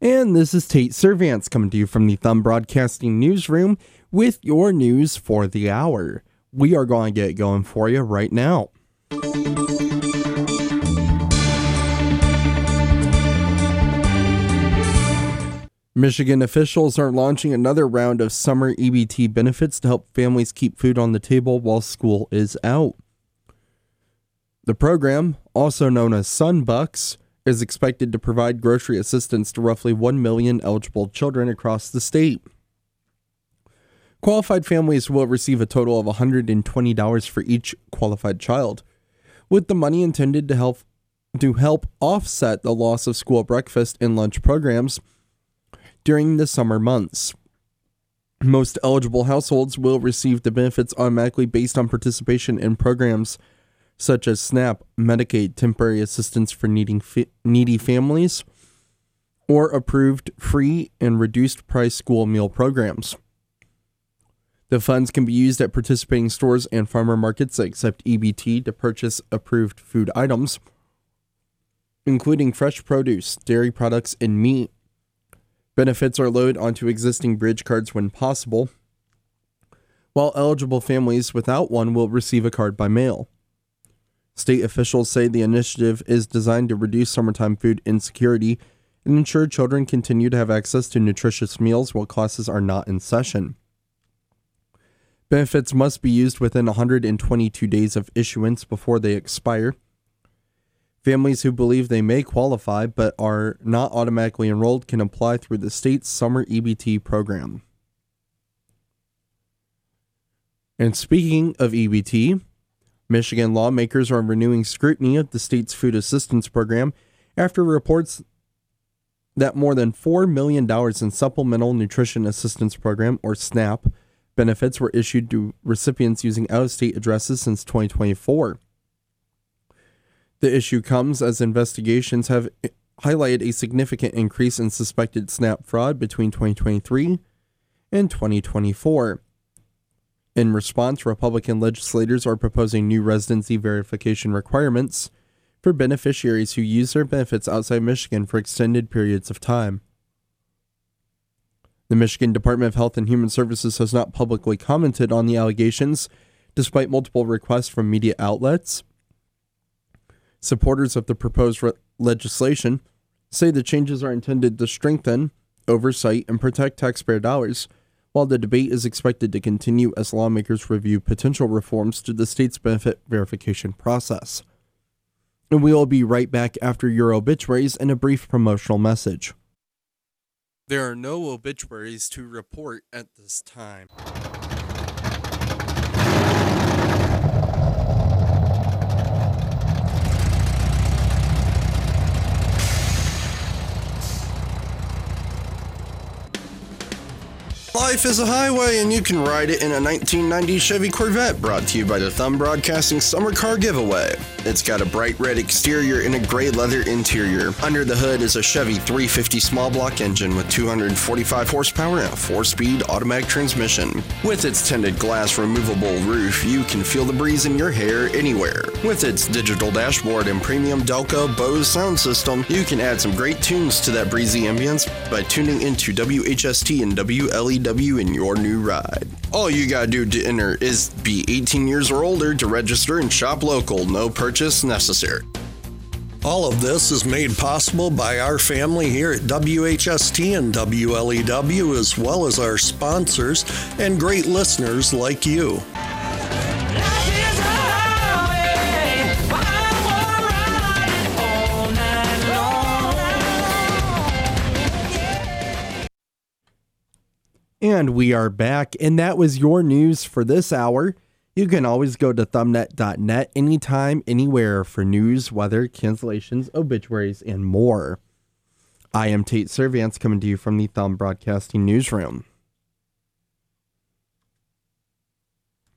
And this is Tate Servance coming to you from the Thumb Broadcasting Newsroom with your news for the hour. We are going to get going for you right now. Michigan officials are launching another round of summer EBT benefits to help families keep food on the table while school is out. The program, also known as Sunbucks, is expected to provide grocery assistance to roughly 1 million eligible children across the state. Qualified families will receive a total of $120 for each qualified child, with the money intended to help offset the loss of school breakfast and lunch programs during the summer months. Most eligible households will receive the benefits automatically based on participation in programs such as SNAP, Medicaid, temporary assistance for needy families, or approved free and reduced price school meal programs. The funds can be used at participating stores and farmer markets that accept EBT to purchase approved food items, including fresh produce, dairy products, and meat. Benefits are loaded onto existing bridge cards when possible, while eligible families without one will receive a card by mail. State officials say the initiative is designed to reduce summertime food insecurity and ensure children continue to have access to nutritious meals while classes are not in session. Benefits must be used within 122 days of issuance before they expire. Families who believe they may qualify but are not automatically enrolled can apply through the state's summer EBT program. And speaking of EBT, Michigan lawmakers are renewing scrutiny of the state's food assistance program after reports that more than $4 million in Supplemental Nutrition Assistance Program, or SNAP, benefits were issued to recipients using out-of-state addresses since 2024. The issue comes as investigations have highlighted a significant increase in suspected SNAP fraud between 2023 and 2024. In response, Republican legislators are proposing new residency verification requirements for beneficiaries who use their benefits outside Michigan for extended periods of time. The Michigan Department of Health and Human Services has not publicly commented on the allegations, despite multiple requests from media outlets. Supporters of the proposed legislation say the changes are intended to strengthen oversight and protect taxpayer dollars, while the debate is expected to continue as lawmakers review potential reforms to the state's benefit verification process. And we will be right back after your obituaries and a brief promotional message. There are no obituaries to report at this time. Life is a highway, and you can ride it in a 1990 Chevy Corvette, brought to you by the Thumb Broadcasting Summer Car Giveaway. It's got a bright red exterior and a gray leather interior. Under the hood is a Chevy 350 small block engine with 245 horsepower and a 4-speed automatic transmission. With its tinted glass removable roof, you can feel the breeze in your hair anywhere. With its digital dashboard and premium Delco Bose sound system, you can add some great tunes to that breezy ambience by tuning into WHST and WLEW in your new ride. All you gotta do to enter is be 18 years or older to register and shop local. No purchase necessary. All of this is made possible by our family here at WHST and WLEW, as well as our sponsors and great listeners like you. And we are back, and that was your news for this hour. You can always go to thumbnet.net anytime, anywhere for news, weather, cancellations, obituaries, and more. I am Tate Servance coming to you from the Thumb Broadcasting Newsroom.